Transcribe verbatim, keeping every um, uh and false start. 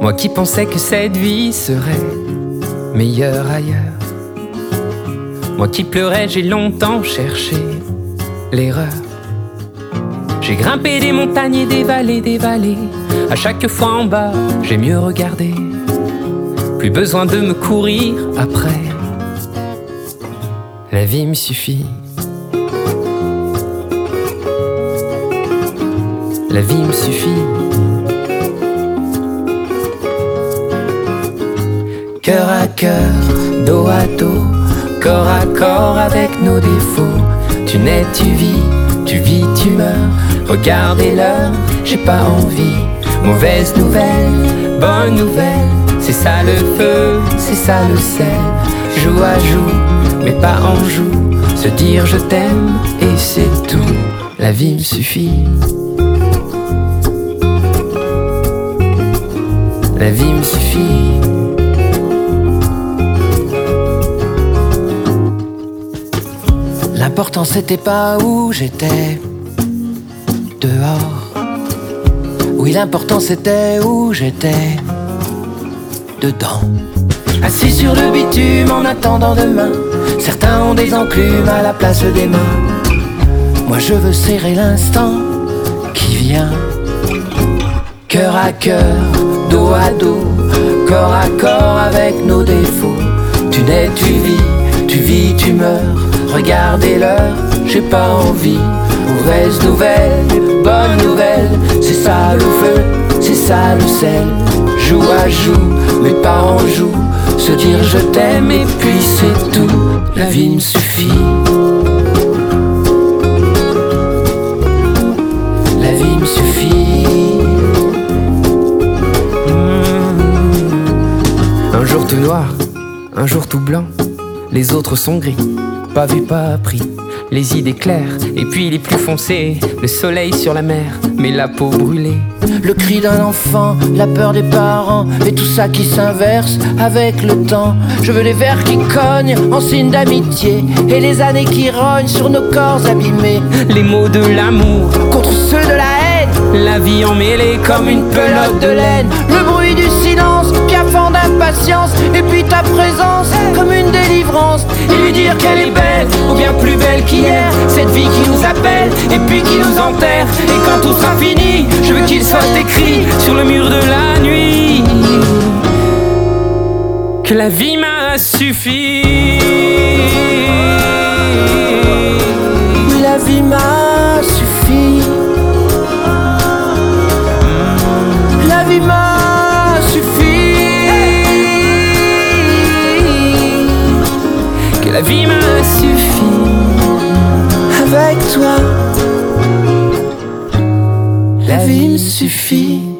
Moi qui pensais que cette vie serait meilleure ailleurs. Moi qui pleurais, j'ai longtemps cherché l'erreur. J'ai grimpé des montagnes et des vallées, des vallées. À chaque fois en bas, j'ai mieux regardé. Plus besoin de me courir après. La vie me suffit. La vie me suffit. Cœur à cœur, dos à dos, corps à corps avec nos défauts. Tu nais, tu vis, tu vis, tu meurs. Regardez l'heure, j'ai pas envie. Mauvaise nouvelle, bonne nouvelle. C'est ça le feu, c'est ça le sel. Joue à joue, mais pas en joue. Se dire je t'aime et c'est tout. La vie me suffit. La vie me suffit. L'important c'était pas où j'étais, dehors. Oui, l'important c'était où j'étais, dedans. Assis sur le bitume en attendant demain. Certains ont des enclumes à la place des mains. Moi je veux serrer l'instant qui vient. Cœur à cœur, dos à dos, corps à corps avec nos défauts. Tu nais, tu vis, tu vis, tu meurs. Regardez l'heure, j'ai pas envie. Mauvaise nouvelle, bonne nouvelle. C'est ça le feu, c'est ça le sel. Joue à joue, mais pas en joue. Se dire je t'aime et puis c'est tout. La vie me suffit. La vie me suffit. Un jour tout noir, un jour tout blanc. Les autres sont gris, pas vu, pas appris. Les idées claires, et puis les plus foncés. Le soleil sur la mer, mais la peau brûlée. Le cri d'un enfant, la peur des parents. Et tout ça qui s'inverse avec le temps. Je veux les vers qui cognent en signe d'amitié. Et les années qui rognent sur nos corps abîmés. Les mots de l'amour contre ceux de la haine. La vie emmêlée comme une pelote de laine. Le bruit du silence qui affond d'impatience. Et puis ta présence comme une délivrance. Et lui dire qu'elle est belle, ou bien plus belle qu'hier. Cette vie qui nous appelle et puis qui nous enterre. Et quand tout sera fini, je veux qu'il soit écrit sur le mur de la nuit que la vie m'a suffi. Oui, la vie m'a suffi. La vie m'a suffi. Que la vie m'a suffi. Avec toi, la vie me suffit.